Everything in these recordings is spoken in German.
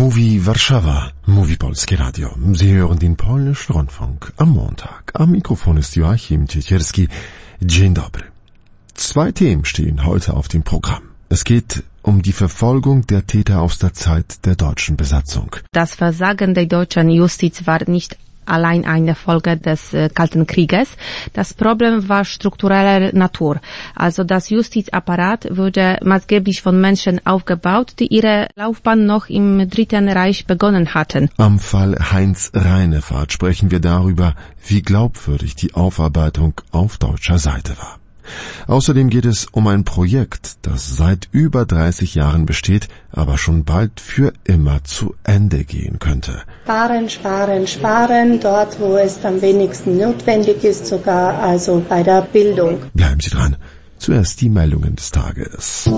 Mówi Warszawa, mówi Polskie Radio. Sie hören den polnischen Rundfunk am Montag. Am Mikrofon ist Joachim Ciecierski. Dzień dobry. Zwei Themen stehen heute auf dem Programm. Es geht um die Verfolgung der Täter aus der Zeit der deutschen Besatzung. Das Versagen der deutschen Justiz war nicht allein eine Folge des Kalten Krieges. Das Problem war struktureller Natur. Also das Justizapparat wurde maßgeblich von Menschen aufgebaut, die ihre Laufbahn noch im Dritten Reich begonnen hatten. Am Fall Heinz Reinefahrt sprechen wir darüber, wie glaubwürdig die Aufarbeitung auf deutscher Seite war. Außerdem geht es um ein Projekt, das seit über 30 Jahren besteht, aber schon bald für immer zu Ende gehen könnte. Sparen, sparen, sparen, dort wo es am wenigsten notwendig ist, sogar also bei der Bildung. Bleiben Sie dran. Zuerst die Meldungen des Tages.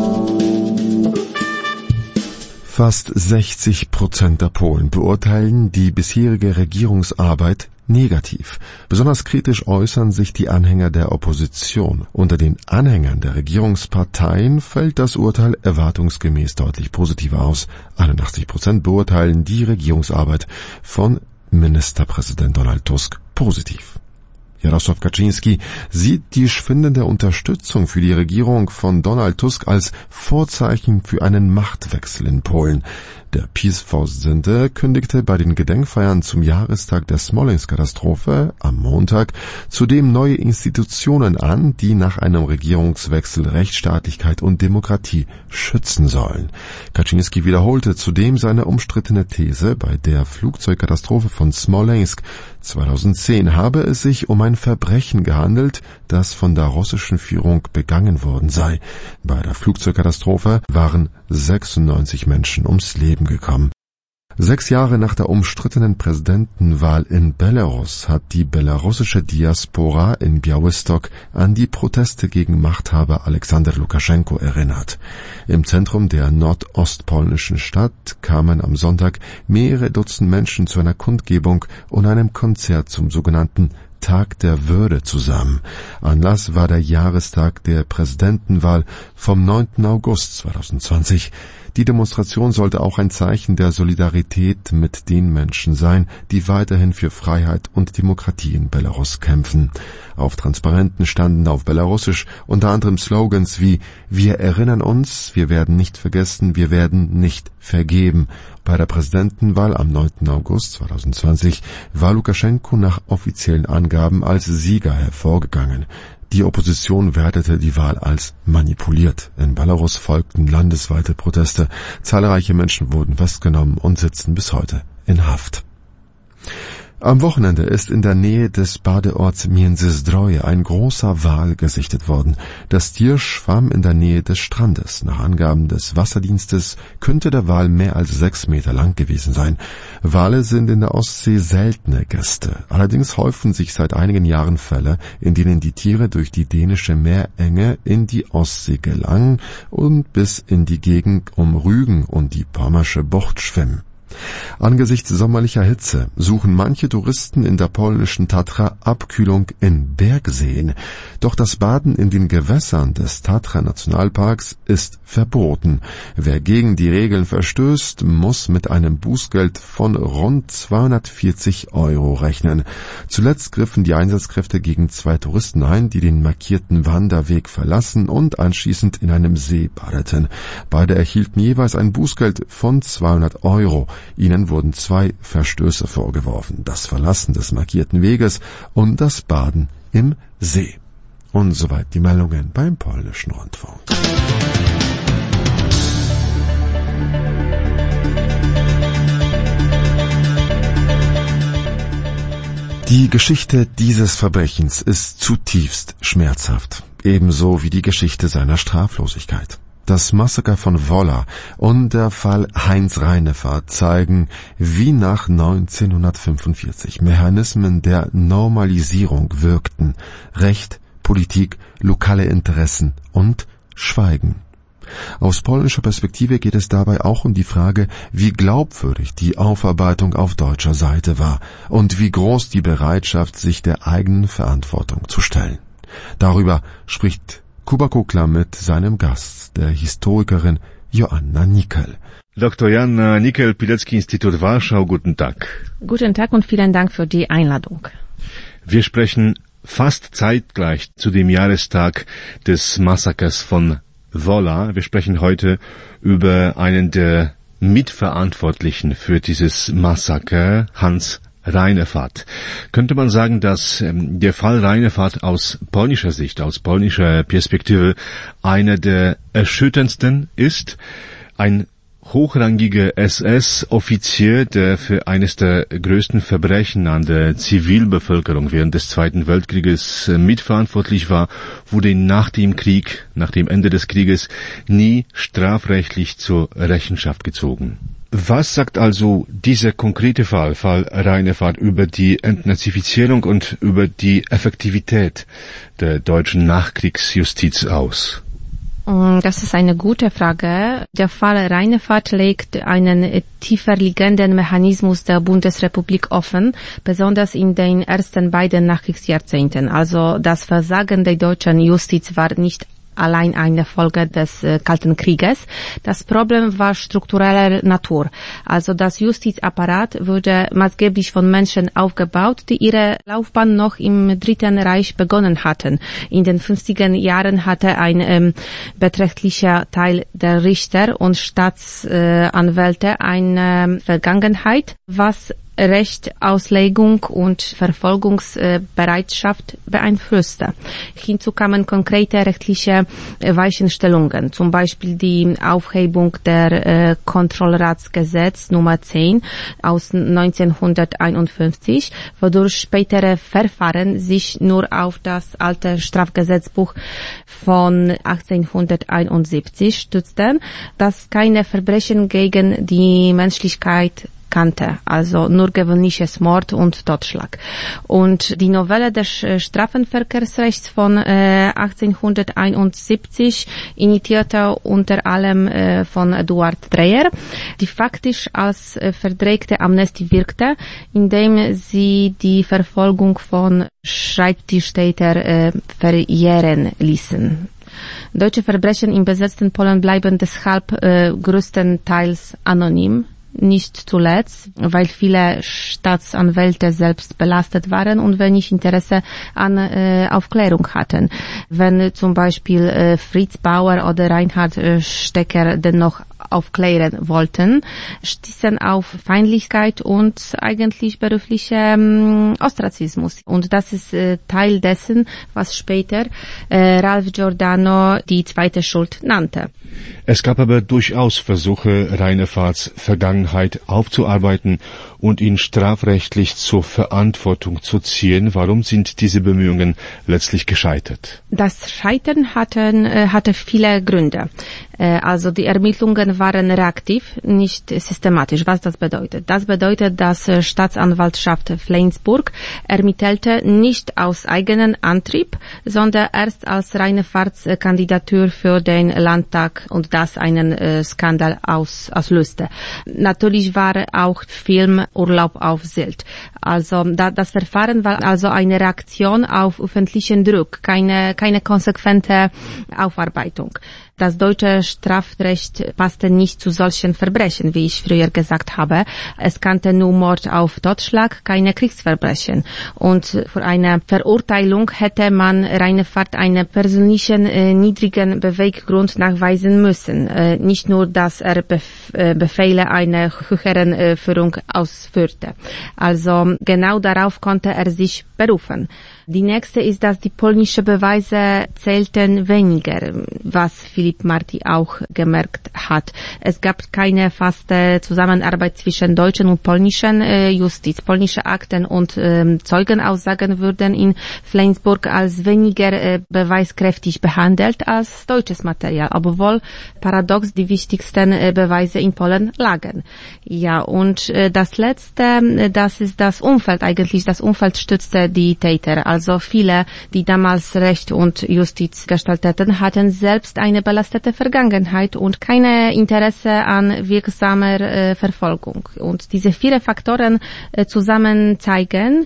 Fast 60% der Polen beurteilen die bisherige Regierungsarbeit negativ. Besonders kritisch äußern sich die Anhänger der Opposition. Unter den Anhängern der Regierungsparteien fällt das Urteil erwartungsgemäß deutlich positiver aus. 81% beurteilen die Regierungsarbeit von Ministerpräsident Donald Tusk positiv. Jarosław Kaczyński sieht die schwindende Unterstützung für die Regierung von Donald Tusk als Vorzeichen für einen Machtwechsel in Polen. Der PiS-Vorsitzende kündigte bei den Gedenkfeiern zum Jahrestag der Smoleńsk-Katastrophe am Montag zudem neue Institutionen an, die nach einem Regierungswechsel Rechtsstaatlichkeit und Demokratie schützen sollen. Kaczyński wiederholte zudem seine umstrittene These, bei der Flugzeugkatastrophe von Smoleńsk 2010 habe es sich um ein Verbrechen gehandelt, das von der russischen Führung begangen worden sei. Bei der Flugzeugkatastrophe waren 96 Menschen ums Leben gekommen. 6 Jahre nach der umstrittenen Präsidentenwahl in Belarus hat die belarussische Diaspora in Białystok an die Proteste gegen Machthaber Alexander Lukaschenko erinnert. Im Zentrum der nordostpolnischen Stadt kamen am Sonntag mehrere Dutzend Menschen zu einer Kundgebung und einem Konzert zum sogenannten Tag der Würde zusammen. Anlass war der Jahrestag der Präsidentenwahl vom 9. August 2020. Die Demonstration sollte auch ein Zeichen der Solidarität mit den Menschen sein, die weiterhin für Freiheit und Demokratie in Belarus kämpfen. Auf Transparenten standen auf Belarussisch unter anderem Slogans wie „Wir erinnern uns, wir werden nicht vergessen, wir werden nicht vergeben“. Bei der Präsidentenwahl am 9. August 2020 war Lukaschenko nach offiziellen Angaben als Sieger hervorgegangen. Die Opposition wertete die Wahl als manipuliert. In Belarus folgten landesweite Proteste. Zahlreiche Menschen wurden festgenommen und sitzen bis heute in Haft. Am Wochenende ist in der Nähe des Badeorts Międzyzdroje ein großer Wal gesichtet worden. Das Tier schwamm in der Nähe des Strandes. Nach Angaben des Wasserdienstes könnte der Wal mehr als 6 Meter lang gewesen sein. Wale sind in der Ostsee seltene Gäste. Allerdings häufen sich seit einigen Jahren Fälle, in denen die Tiere durch die dänische Meerenge in die Ostsee gelangen und bis in die Gegend um Rügen und die Pommersche Bucht schwimmen. Angesichts sommerlicher Hitze suchen manche Touristen in der polnischen Tatra Abkühlung in Bergseen. Doch das Baden in den Gewässern des Tatra-Nationalparks ist verboten. Wer gegen die Regeln verstößt, muss mit einem Bußgeld von rund 240 € rechnen. Zuletzt griffen die Einsatzkräfte gegen 2 Touristen ein, die den markierten Wanderweg verlassen und anschließend in einem See badeten. Beide erhielten jeweils ein Bußgeld von 200 €. Ihnen wurden 2 Verstöße vorgeworfen: das Verlassen des markierten Weges und das Baden im See. Und soweit die Meldungen beim polnischen Rundfunk. Die Geschichte dieses Verbrechens ist zutiefst schmerzhaft, ebenso wie die Geschichte seiner Straflosigkeit. Das Massaker von Wola und der Fall Heinz Reinefahrt zeigen, wie nach 1945 Mechanismen der Normalisierung wirkten: Recht, Politik, lokale Interessen und Schweigen. Aus polnischer Perspektive geht es dabei auch um die Frage, wie glaubwürdig die Aufarbeitung auf deutscher Seite war und wie groß die Bereitschaft, sich der eigenen Verantwortung zu stellen. Darüber spricht Kuba Kukla mit seinem Gast, der Historikerin Joanna Nickel. Dr. Joanna Nickel, Pilecki-Institut Warschau, guten Tag. Guten Tag und vielen Dank für die Einladung. Wir sprechen fast zeitgleich zu dem Jahrestag des Massakers von Wola. Wir sprechen heute über einen der Mitverantwortlichen für dieses Massaker, Hans Reinefat. Könnte man sagen, dass der Fall Reinefat aus polnischer Sicht, aus polnischer Perspektive einer der erschütterndsten ist? Ein hochrangiger SS-Offizier, der für eines der größten Verbrechen an der Zivilbevölkerung während des Zweiten Weltkrieges mitverantwortlich war, wurde nach dem Ende des Krieges nie strafrechtlich zur Rechenschaft gezogen. Was sagt also dieser konkrete Fall Reinefat, über die Entnazifizierung und über die Effektivität der deutschen Nachkriegsjustiz aus? Das ist eine gute Frage. Der Fall Reinefat legt einen tiefer liegenden Mechanismus der Bundesrepublik offen, besonders in den ersten beiden Nachkriegsjahrzehnten. Also das Versagen der deutschen Justiz war nicht allein eine Folge des Kalten Krieges. Das Problem war struktureller Natur. Also das Justizapparat wurde maßgeblich von Menschen aufgebaut, die ihre Laufbahn noch im Dritten Reich begonnen hatten. In den 50er Jahren hatte ein beträchtlicher Teil der Richter und Staatsanwälte eine Vergangenheit, was Rechtsauslegung und Verfolgungsbereitschaft beeinflusste. Hinzu kamen konkrete rechtliche Weichenstellungen, zum Beispiel die Aufhebung der Kontrollratsgesetz Nummer 10 aus 1951, wodurch spätere Verfahren sich nur auf das alte Strafgesetzbuch von 1871 stützten, das keine Verbrechen gegen die Menschlichkeit kannte, also nur gewöhnliches Mord und Totschlag. Und die Novelle des Strafverkehrsrechts von 1871 initiierte unter anderem von Eduard Dreyer, die faktisch als verdreckte Amnestie wirkte, indem sie die Verfolgung von Schreibtischtätern verjähren ließen. Deutsche Verbrechen im besetzten Polen bleiben deshalb größtenteils anonym. Nicht zuletzt, weil viele Staatsanwälte selbst belastet waren und wenig Interesse an Aufklärung hatten. Wenn zum Beispiel Fritz Bauer oder Reinhard Stecker dennoch aufklären wollten, stießen auf Feindlichkeit und eigentlich berufliche Ostrazismus. Und das ist Teil dessen, was später Ralph Giordano die zweite Schuld nannte. Es gab aber durchaus Versuche, Reinefats Vergangenheit aufzuarbeiten und ihn strafrechtlich zur Verantwortung zu ziehen. Warum sind diese Bemühungen letztlich gescheitert? Das Scheitern hatte viele Gründe. Also die Ermittlungen waren reaktiv, nicht systematisch. Was das bedeutet? Das bedeutet, dass Staatsanwaltschaft Flensburg ermittelte nicht aus eigenem Antrieb, sondern erst als Reinefats Kandidatur für den Landtag und das einen Skandal auslöste. Natürlich war auch Film Urlaub auf Sylt. Also das Verfahren war also eine Reaktion auf öffentlichen Druck, keine konsequente Aufarbeitung. Das deutsche Strafrecht passte nicht zu solchen Verbrechen, wie ich früher gesagt habe. Es kannte nur Mord auf Totschlag, keine Kriegsverbrechen. Und für eine Verurteilung hätte man Reinefat einen persönlichen niedrigen Beweggrund nachweisen müssen. Nicht nur, dass er Befehle einer höheren Führung ausführte. Also genau darauf konnte er sich berufen. Die nächste ist, dass die polnischen Beweise zählten weniger, was Philipp Marti auch gemerkt hat. Es gab keine feste Zusammenarbeit zwischen deutschen und polnischen Justiz. Polnische Akten und Zeugenaussagen wurden in Flensburg als weniger beweiskräftig behandelt als deutsches Material, obwohl paradox die wichtigsten Beweise in Polen lagen. Ja, und das Letzte, das ist das Umfeld eigentlich. Das Umfeld stützte die Täter. Also viele, die damals Recht und Justiz gestalteten, hatten selbst eine belastete Vergangenheit und keine Interesse an wirksamer Verfolgung. Und diese vier Faktoren zusammen zeigen,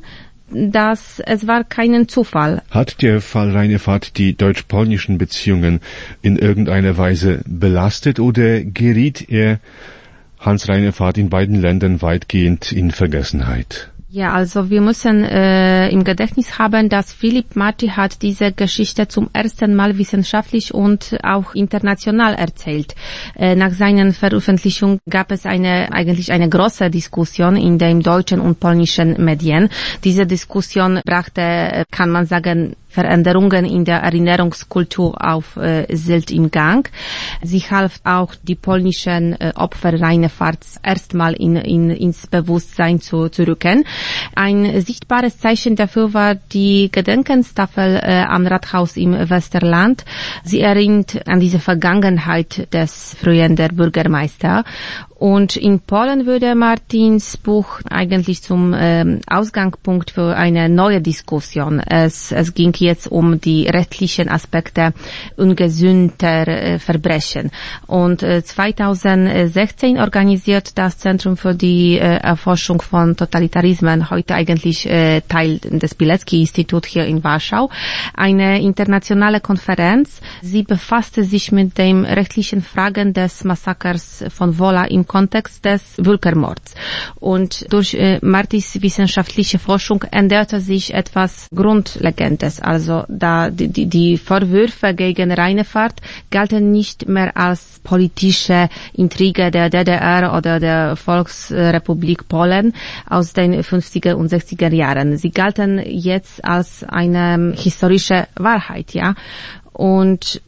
dass es war kein Zufall. Hat der Fall Reinefahrt die deutsch-polnischen Beziehungen in irgendeiner Weise belastet oder geriet Hans Reinefahrt in beiden Ländern weitgehend in Vergessenheit? Ja, also wir müssen im Gedächtnis haben, dass Philipp Marti hat diese Geschichte zum ersten Mal wissenschaftlich und auch international erzählt. Nach seiner Veröffentlichung gab es eigentlich eine große Diskussion in den deutschen und polnischen Medien. Diese Diskussion brachte, kann man sagen, Veränderungen in der Erinnerungskultur auf Sylt in Gang. Sie half auch die polnischen Opfer Reinefahrts erstmal ins Bewusstsein zu rücken. Ein sichtbares Zeichen dafür war die Gedenkenstafel am Rathaus im Westerland. Sie erinnert an diese Vergangenheit des früheren Bürgermeister. Und in Polen würde Martins Buch eigentlich zum Ausgangspunkt für eine neue Diskussion. Es ging jetzt um die rechtlichen Aspekte ungesühnter Verbrechen. Und 2016 organisiert das Zentrum für die Erforschung von Totalitarismen, heute eigentlich Teil des Pilecki-Instituts hier in Warschau, eine internationale Konferenz. Sie befasste sich mit den rechtlichen Fragen des Massakers von Wola im Kontext des Völkermords. Und durch Martis wissenschaftliche Forschung änderte sich etwas Grundlegendes. Also da die Vorwürfe gegen Reinefahrt galten nicht mehr als politische Intrige der DDR oder der Volksrepublik Polen aus den 50er und 60er Jahren. Sie galten jetzt als eine historische Wahrheit, ja. Und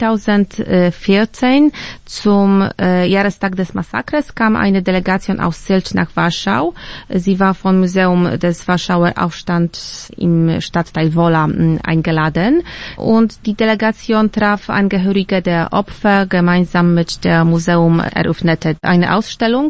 2014 zum Jahrestag des Massakers kam eine Delegation aus Sylt nach Warschau. Sie war vom Museum des Warschauer Aufstands im Stadtteil Wola eingeladen. Und die Delegation traf Angehörige der Opfer. Gemeinsam mit der Museum eröffnete eine Ausstellung.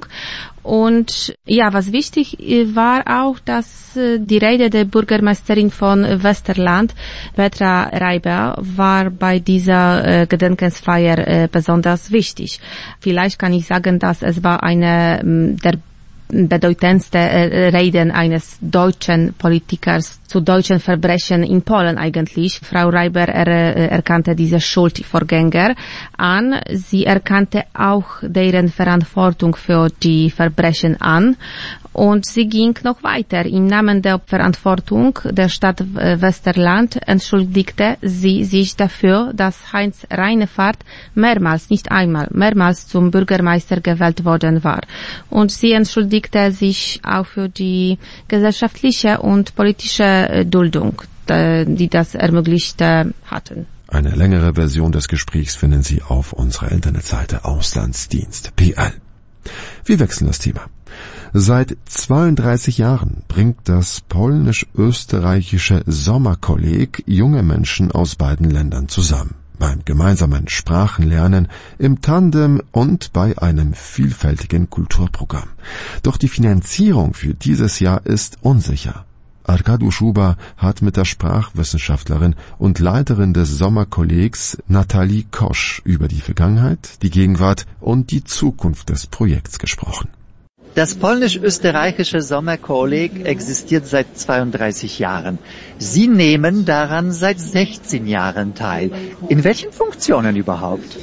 Und ja, was wichtig war auch, dass die Rede der Bürgermeisterin von Westerland, Petra Reiber, war bei dieser Gedenkensfeier besonders wichtig. Vielleicht kann ich sagen, dass es war eine der bedeutendste Reden eines deutschen Politikers zu deutschen Verbrechen in Polen eigentlich. Frau Reiber erkannte diese Schuldvorgänger an. Sie erkannte auch deren Verantwortung für die Verbrechen an. Und sie ging noch weiter. Im Namen der Verantwortung der Stadt Westerland entschuldigte sie sich dafür, dass Heinz Reinefahrt mehrmals, nicht einmal, mehrmals zum Bürgermeister gewählt worden war. Und sie entschuldigte sich auch für die gesellschaftliche und politische Duldung, die das ermöglicht hatten. Eine längere Version des Gesprächs finden Sie auf unserer Internetseite Auslandsdienst.pl. Wir wechseln das Thema. Seit 32 Jahren bringt das polnisch-österreichische Sommerkolleg junge Menschen aus beiden Ländern zusammen. Beim gemeinsamen Sprachenlernen, im Tandem und bei einem vielfältigen Kulturprogramm. Doch die Finanzierung für dieses Jahr ist unsicher. Arkadiusz Schuba hat mit der Sprachwissenschaftlerin und Leiterin des Sommerkollegs Natalie Kosch über die Vergangenheit, die Gegenwart und die Zukunft des Projekts gesprochen. Das polnisch-österreichische Sommerkolleg existiert seit 32 Jahren. Sie nehmen daran seit 16 Jahren teil. In welchen Funktionen überhaupt?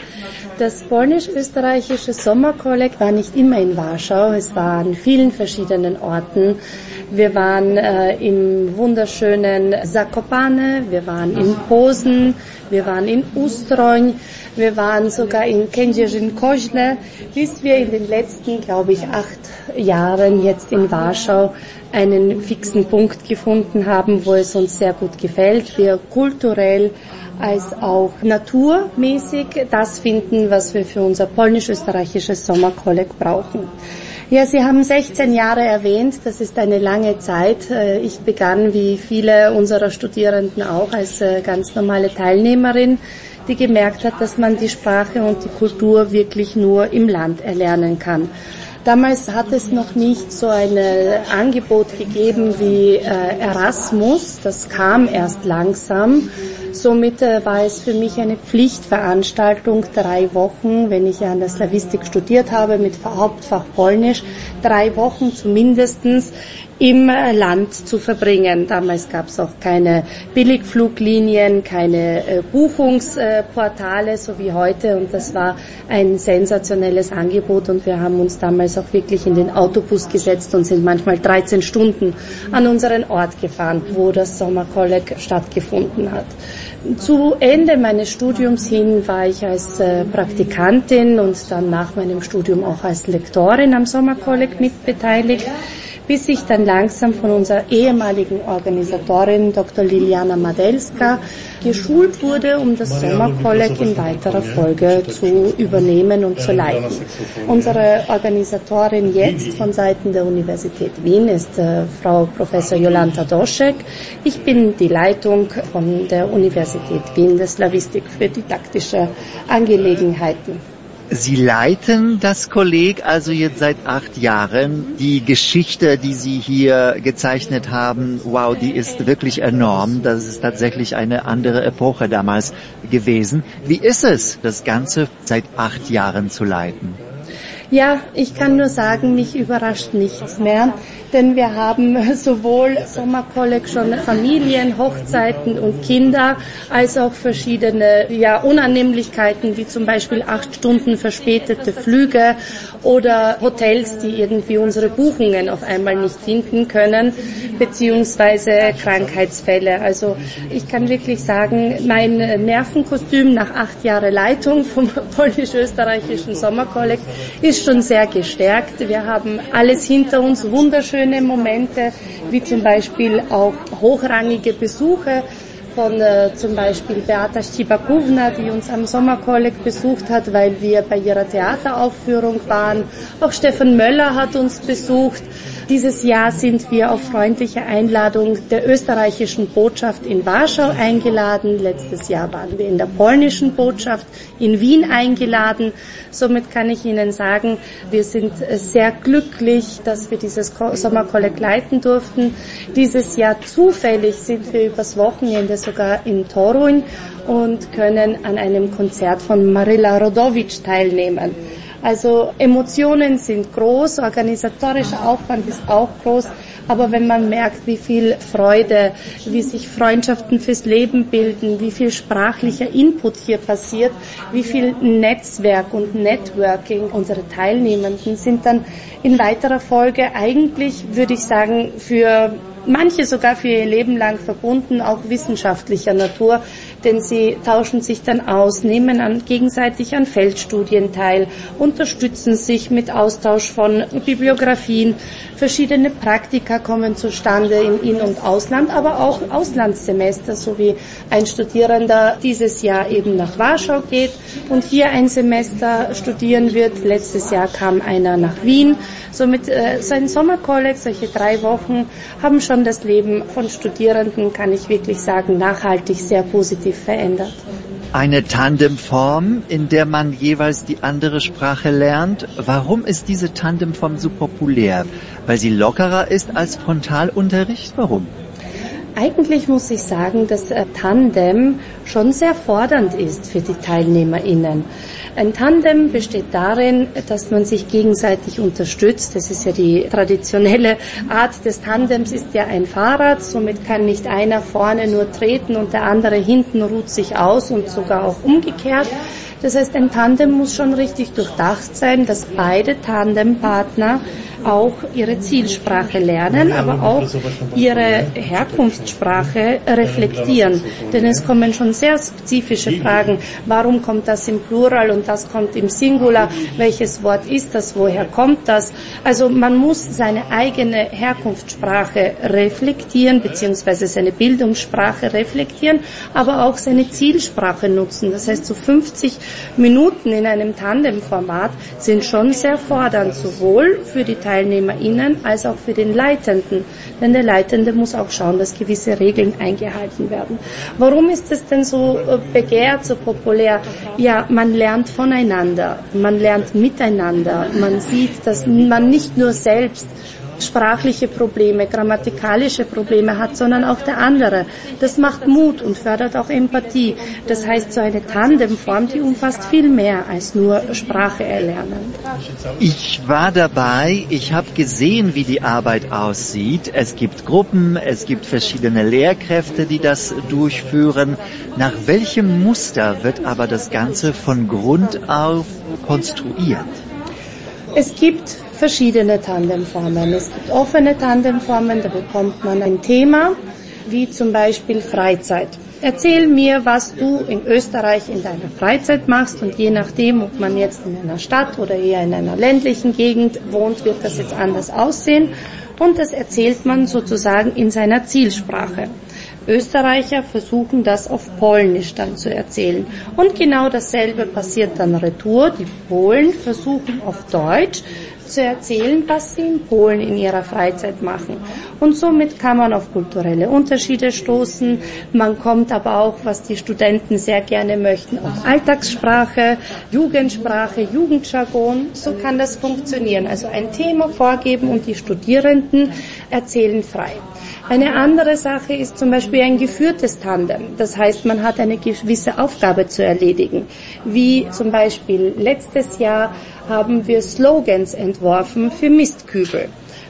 Das polnisch-österreichische Sommerkolleg war nicht immer in Warschau, es war an vielen verschiedenen Orten. Wir waren im wunderschönen Zakopane, wir waren in Posen, wir waren in Ustroń, wir waren sogar in Kędzierzyn-Koźle, bis wir in den letzten, glaube ich, 8 Jahren jetzt in Warschau einen fixen Punkt gefunden haben, wo es uns sehr gut gefällt. Wir kulturell als auch naturmäßig das finden, was wir für unser polnisch-österreichisches Sommerkolleg brauchen. Ja, Sie haben 16 Jahre erwähnt, das ist eine lange Zeit. Ich begann wie viele unserer Studierenden auch als ganz normale Teilnehmerin, die gemerkt hat, dass man die Sprache und die Kultur wirklich nur im Land erlernen kann. Damals hat es noch nicht so ein Angebot gegeben wie Erasmus, das kam erst langsam. Somit war es für mich eine Pflichtveranstaltung, 3 Wochen, wenn ich an der Slawistik studiert habe, mit Hauptfach Polnisch, 3 Wochen zumindestens im Land zu verbringen. Damals gab es auch keine Billigfluglinien, keine Buchungsportale, so wie heute, und das war ein sensationelles Angebot, und wir haben uns damals auch wirklich in den Autobus gesetzt und sind manchmal 13 Stunden an unseren Ort gefahren, wo das Sommerkolleg stattgefunden hat. Zu Ende meines Studiums hin war ich als Praktikantin und dann nach meinem Studium auch als Lektorin am Sommerkolleg mitbeteiligt, bis ich dann langsam von unserer ehemaligen Organisatorin Dr. Liliana Madelska geschult wurde, um das Sommerkolleg in weiterer Folge zu übernehmen und zu leiten. Unsere Organisatorin jetzt von Seiten der Universität Wien ist Frau Professor Jolanta Doschek. Ich bin die Leitung von der Universität Wien der Slawistik für didaktische Angelegenheiten. Sie leiten das Kolleg also jetzt seit 8 Jahren. Die Geschichte, die Sie hier gezeichnet haben, wow, die ist wirklich enorm. Das ist tatsächlich eine andere Epoche damals gewesen. Wie ist es, das Ganze seit 8 Jahren zu leiten? Ja, ich kann nur sagen, mich überrascht nichts mehr, denn wir haben sowohl Sommerkolleg schon Familien, Hochzeiten und Kinder, als auch verschiedene Unannehmlichkeiten, wie zum Beispiel 8 Stunden verspätete Flüge oder Hotels, die irgendwie unsere Buchungen auf einmal nicht finden können, beziehungsweise Krankheitsfälle. Also ich kann wirklich sagen, mein Nervenkostüm nach 8 Jahren Leitung vom polnisch-österreichischen Sommerkolleg ist schon sehr gestärkt. Wir haben alles hinter uns, wunderschöne Momente, wie zum Beispiel auch hochrangige Besuche von zum Beispiel Beata Ścibakówna, die uns am Sommerkolleg besucht hat, weil wir bei ihrer Theateraufführung waren. Auch Stefan Möller hat uns besucht. Dieses Jahr sind wir auf freundliche Einladung der österreichischen Botschaft in Warschau eingeladen. Letztes Jahr waren wir in der polnischen Botschaft in Wien eingeladen. Somit kann ich Ihnen sagen, wir sind sehr glücklich, dass wir dieses Sommerkolleg leiten durften. Dieses Jahr zufällig sind wir übers Wochenende sogar in Toruń und können an einem Konzert von Marilla Rodowicz teilnehmen. Also Emotionen sind groß, organisatorischer Aufwand ist auch groß, aber wenn man merkt, wie viel Freude, wie sich Freundschaften fürs Leben bilden, wie viel sprachlicher Input hier passiert, wie viel Netzwerk und Networking unsere Teilnehmenden sind dann in weiterer Folge eigentlich, würde ich sagen, für manche sogar für ihr Leben lang verbunden, auch wissenschaftlicher Natur, denn sie tauschen sich dann aus, nehmen gegenseitig an Feldstudien teil, unterstützen sich mit Austausch von Bibliografien, verschiedene Praktika kommen zustande im In- und Ausland, aber auch Auslandssemester, so wie ein Studierender dieses Jahr eben nach Warschau geht und hier ein Semester studieren wird. Letztes Jahr kam einer nach Wien. Somit so ein Sommerkolleg, solche 3 Wochen, haben schon das Leben von Studierenden, kann ich wirklich sagen, nachhaltig sehr positiv verändert. Eine Tandemform, in der man jeweils die andere Sprache lernt. Warum ist diese Tandemform so populär? Weil sie lockerer ist als Frontalunterricht? Warum? Eigentlich muss ich sagen, dass Tandem schon sehr fordernd ist für die TeilnehmerInnen. Ein Tandem besteht darin, dass man sich gegenseitig unterstützt. Das ist ja die traditionelle Art des Tandems, ist ja ein Fahrrad. Somit kann nicht einer vorne nur treten und der andere hinten ruht sich aus und sogar auch umgekehrt. Das heißt, ein Tandem muss schon richtig durchdacht sein, dass beide Tandempartner auch ihre Zielsprache lernen, aber auch ihre Herkunftssprache reflektieren. Denn es kommen schon sehr spezifische Fragen. Warum kommt das im Plural und das kommt im Singular? Welches Wort ist das? Woher kommt das? Also man muss seine eigene Herkunftssprache reflektieren, beziehungsweise seine Bildungssprache reflektieren, aber auch seine Zielsprache nutzen. Das heißt, so 50 Minuten in einem Tandemformat sind schon sehr fordernd, sowohl für die TeilnehmerInnen als auch für den Leitenden. Denn der Leitende muss auch schauen, dass gewisse Regeln eingehalten werden. Warum ist es denn so begehrt, so populär? Ja, man lernt voneinander, man lernt miteinander, man sieht, dass man nicht nur selbst sprachliche Probleme, grammatikalische Probleme hat, sondern auch der andere. Das macht Mut und fördert auch Empathie. Das heißt, so eine Tandemform, die umfasst viel mehr als nur Sprache erlernen. Ich war dabei, ich habe gesehen, wie die Arbeit aussieht. Es gibt Gruppen, es gibt verschiedene Lehrkräfte, die das durchführen. Nach welchem Muster wird aber das Ganze von Grund auf konstruiert? Es gibt verschiedene Tandemformen. Es gibt offene Tandemformen, da bekommt man ein Thema, wie zum Beispiel Freizeit. Erzähl mir, was du in Österreich in deiner Freizeit machst, und je nachdem, ob man jetzt in einer Stadt oder eher in einer ländlichen Gegend wohnt, wird das jetzt anders aussehen, und das erzählt man sozusagen in seiner Zielsprache. Österreicher versuchen das auf Polnisch dann zu erzählen. Und genau dasselbe passiert dann retour. Die Polen versuchen auf Deutsch zu erzählen, was sie in Polen in ihrer Freizeit machen. Und somit kann man auf kulturelle Unterschiede stoßen. Man kommt aber auch, was die Studenten sehr gerne möchten, auf Alltagssprache, Jugendsprache, Jugendjargon. So kann das funktionieren. Also ein Thema vorgeben und die Studierenden erzählen frei. Eine andere Sache ist zum Beispiel ein geführtes Tandem. Das heißt, man hat eine gewisse Aufgabe zu erledigen. Wie zum Beispiel letztes Jahr haben wir Slogans entworfen für Mistkübel.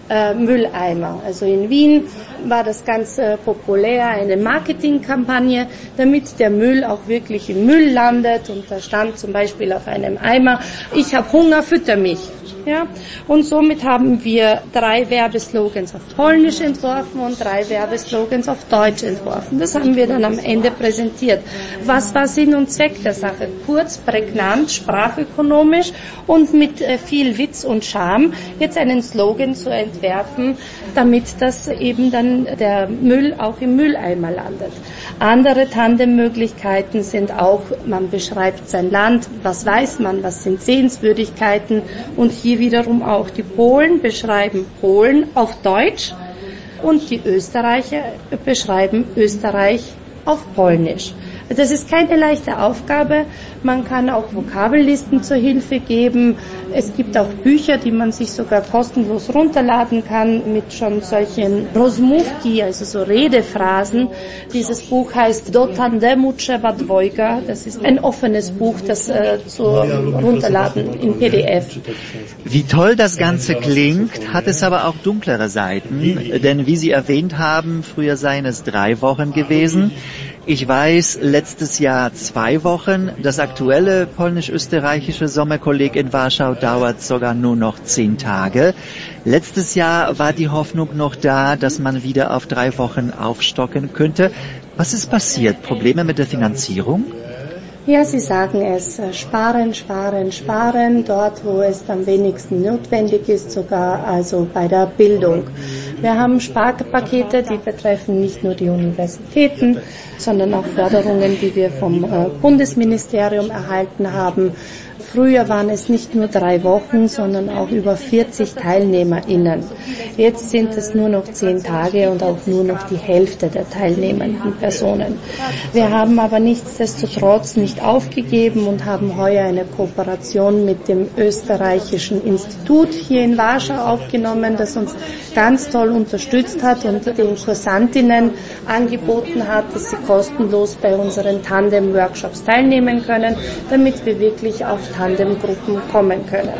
Mülleimer. Also in Wien war das ganz populär, eine Marketingkampagne, damit der Müll auch wirklich im Müll landet. Und da stand zum Beispiel auf einem Eimer: Ich habe Hunger, fütter mich. Ja? Und somit haben wir 3 Werbeslogans auf Polnisch entworfen und 3 Werbeslogans auf Deutsch entworfen. Das haben wir dann am Ende präsentiert. Was war Sinn und Zweck der Sache? Kurz, prägnant, sprachökonomisch und mit viel Witz und Charme jetzt einen Slogan zu entwerfen, damit das eben dann der Müll auch im Mülleimer landet. Andere Tandemmöglichkeiten sind auch, man beschreibt sein Land, was weiß man, was sind Sehenswürdigkeiten, und hier wiederum auch die Polen beschreiben Polen auf Deutsch und die Österreicher beschreiben Österreich auf Polnisch. Das ist keine leichte Aufgabe. Man kann auch Vokabellisten zur Hilfe geben. Es gibt auch Bücher, die man sich sogar kostenlos runterladen kann mit schon solchen Rozmówki, also so Redephrasen. Dieses Buch heißt Do tandemu trzeba dwojga. Das ist ein offenes Buch, das zu runterladen in PDF. Wie toll das Ganze klingt, hat es aber auch dunklere Seiten. Denn wie Sie erwähnt haben, früher seien es 3 Wochen gewesen. Ich weiß, letztes Jahr 2 Wochen. Das aktuelle polnisch-österreichische Sommerkolleg in Warschau dauert sogar nur noch 10 Tage. Letztes Jahr war die Hoffnung noch da, dass man wieder auf 3 Wochen aufstocken könnte. Was ist passiert? Probleme mit der Finanzierung? Ja, Sie sagen es, sparen, sparen, sparen, dort wo es am wenigsten notwendig ist, sogar also bei der Bildung. Wir haben Sparpakete, die betreffen nicht nur die Universitäten, sondern auch Förderungen, die wir vom Bundesministerium erhalten haben. Früher waren es nicht nur 3 Wochen, sondern auch über 40 TeilnehmerInnen. Jetzt sind es nur noch 10 Tage und auch nur noch die Hälfte der teilnehmenden Personen. Wir haben aber nichtsdestotrotz nicht aufgegeben und haben heuer eine Kooperation mit dem österreichischen Institut hier in Warschau aufgenommen, das uns ganz toll unterstützt hat und den Kursantinnen angeboten hat, dass sie kostenlos bei unseren Tandem-Workshops teilnehmen können, damit wir wirklich auf Tandemgruppen kommen können.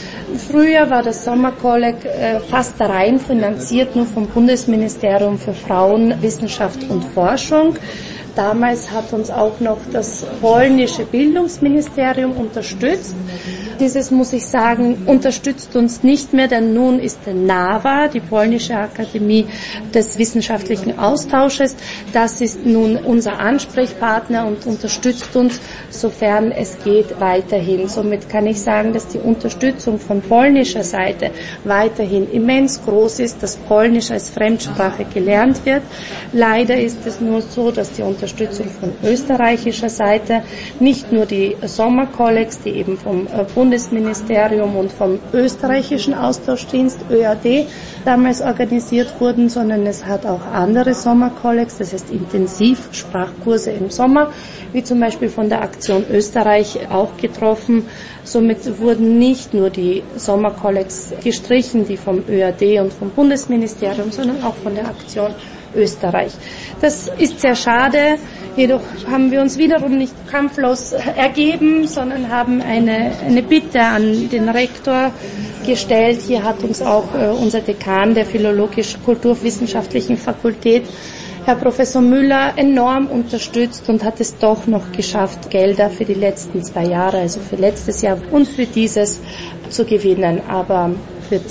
Früher war das Sommerkolleg fast rein finanziert, nur vom Bundesministerium für Frauen, Wissenschaft und Forschung. Damals hat uns auch noch das polnische Bildungsministerium unterstützt. Dieses, muss ich sagen, unterstützt uns nicht mehr, denn nun ist der NAWA, die Polnische Akademie des wissenschaftlichen Austausches, das ist nun unser Ansprechpartner und unterstützt uns, sofern es geht, weiterhin. Somit kann ich sagen, dass die Unterstützung von polnischer Seite weiterhin immens groß ist, dass Polnisch als Fremdsprache gelernt wird. Leider ist es nur so, dass die Unterstützung von österreichischer Seite nicht nur die Sommerkollegs, die eben vom Bundesministerium und vom österreichischen Austauschdienst ÖAD damals organisiert wurden, sondern es hat auch andere Sommerkollegs, das heißt Intensivsprachkurse im Sommer, wie zum Beispiel von der Aktion Österreich auch getroffen. Somit wurden nicht nur die Sommerkollegs gestrichen, die vom ÖAD und vom Bundesministerium, sondern auch von der Aktion Österreich. Das ist sehr schade, jedoch haben wir uns wiederum nicht kampflos ergeben, sondern haben eine Bitte an den Rektor gestellt. Hier hat uns auch unser Dekan der Philologisch-Kulturwissenschaftlichen Fakultät, Herr Professor Müller, enorm unterstützt und hat es doch noch geschafft, Gelder für die letzten 2 Jahre, also für letztes Jahr und für dieses zu gewinnen. Aber für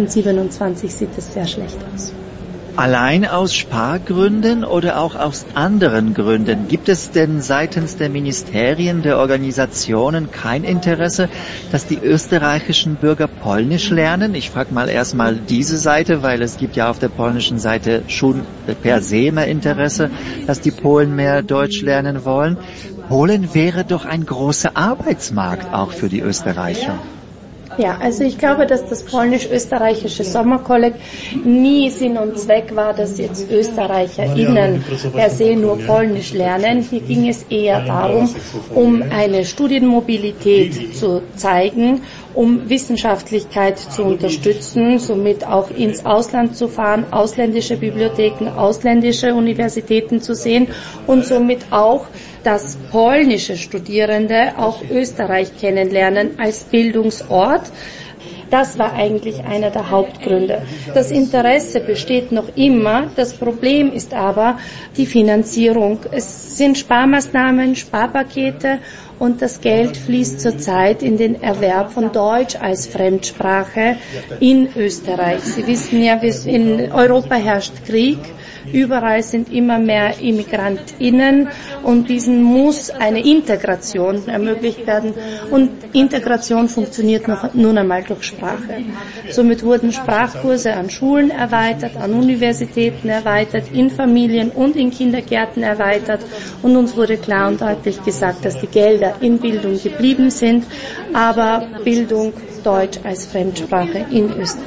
2027 sieht es sehr schlecht aus. Allein aus Spargründen oder auch aus anderen Gründen? Gibt es denn seitens der Ministerien, der Organisationen kein Interesse, dass die österreichischen Bürger Polnisch lernen? Ich frage mal erstmal diese Seite, weil es gibt ja auf der polnischen Seite schon per se mehr Interesse, dass die Polen mehr Deutsch lernen wollen. Polen wäre doch ein großer Arbeitsmarkt auch für die Österreicher. Ja, also ich glaube, dass das polnisch-österreichische Sommerkolleg nie Sinn und Zweck war, dass jetzt ÖsterreicherInnen per se nur Polnisch lernen. Hier ging es eher darum, um eine Studienmobilität zu zeigen, um Wissenschaftlichkeit zu unterstützen, somit auch ins Ausland zu fahren, ausländische Bibliotheken, ausländische Universitäten zu sehen und somit auch, dass polnische Studierende auch Österreich kennenlernen als Bildungsort. Das war eigentlich einer der Hauptgründe. Das Interesse besteht noch immer. Das Problem ist aber die Finanzierung. Es sind Sparmaßnahmen, Sparpakete und das Geld fließt zurzeit in den Erwerb von Deutsch als Fremdsprache in Österreich. Sie wissen ja, in Europa herrscht Krieg. Überall sind immer mehr ImmigrantInnen und diesen muss eine Integration ermöglicht werden. Und Integration funktioniert nun einmal durch Sprache. Somit wurden Sprachkurse an Schulen erweitert, an Universitäten erweitert, in Familien und in Kindergärten erweitert. Und uns wurde klar und deutlich gesagt, dass die Gelder in Bildung geblieben sind, aber Bildung Deutsch als Fremdsprache in Österreich.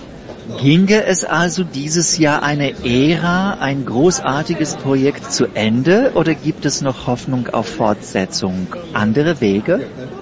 Ginge es also dieses Jahr eine Ära, ein großartiges Projekt zu Ende oder gibt es noch Hoffnung auf Fortsetzung? Andere Wege?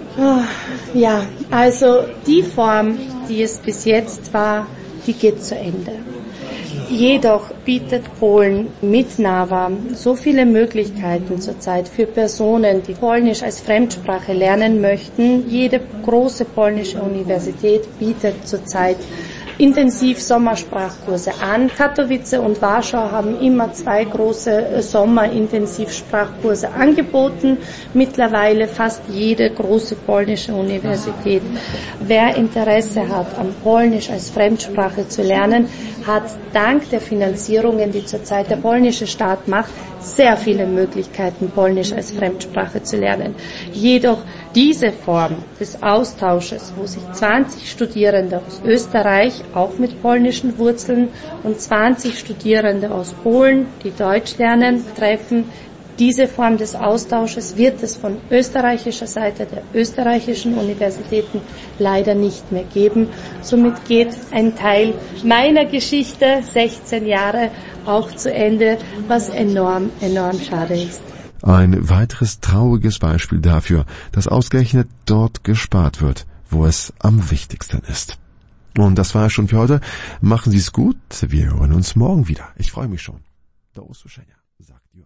Ja, also die Form, die es bis jetzt war, die geht zu Ende. Jedoch bietet Polen mit NAWA so viele Möglichkeiten zurzeit für Personen, die Polnisch als Fremdsprache lernen möchten. Jede große polnische Universität bietet zurzeit intensiv Sommersprachkurse an. Katowice und Warschau haben immer 2 große Sommerintensivsprachkurse angeboten. Mittlerweile fast jede große polnische Universität. Wer Interesse hat, am Polnisch als Fremdsprache zu lernen, hat dank der Finanzierungen, die zurzeit der polnische Staat macht, sehr viele Möglichkeiten, Polnisch als Fremdsprache zu lernen. Jedoch diese Form des Austausches, wo sich 20 Studierende aus Österreich, auch mit polnischen Wurzeln, und 20 Studierende aus Polen, die Deutsch lernen, treffen, diese Form des Austausches wird es von österreichischer Seite der österreichischen Universitäten leider nicht mehr geben. Somit geht ein Teil meiner Geschichte, 16 Jahre, auch zu Ende, was enorm, enorm schade ist. Ein weiteres trauriges Beispiel dafür, dass ausgerechnet dort gespart wird, wo es am wichtigsten ist. Und das war es schon für heute. Machen Sie es gut. Wir hören uns morgen wieder. Ich freue mich schon. Do usłyszenia, sagt Jörg.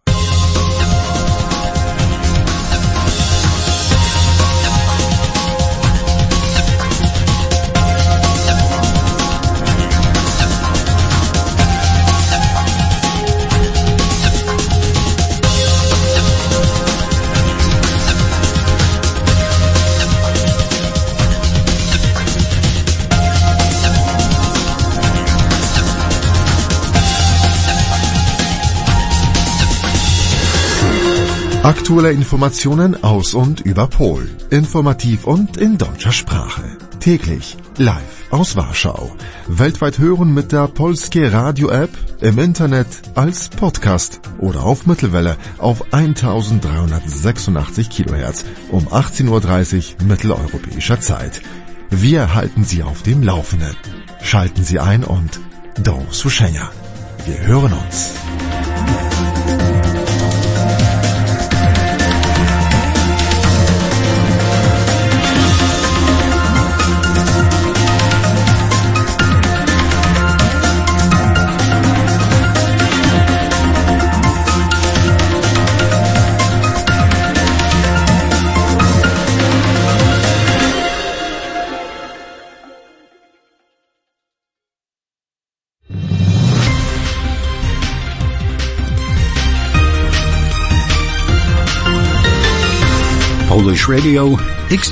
Aktuelle Informationen aus und über Polen. Informativ und in deutscher Sprache. Täglich live aus Warschau. Weltweit hören mit der Polskie Radio App, im Internet, als Podcast oder auf Mittelwelle auf 1386 kHz um 18:30 Uhr mitteleuropäischer Zeit. Wir halten Sie auf dem Laufenden. Schalten Sie ein und do usłyszenia. Wir hören uns. Polish Radio,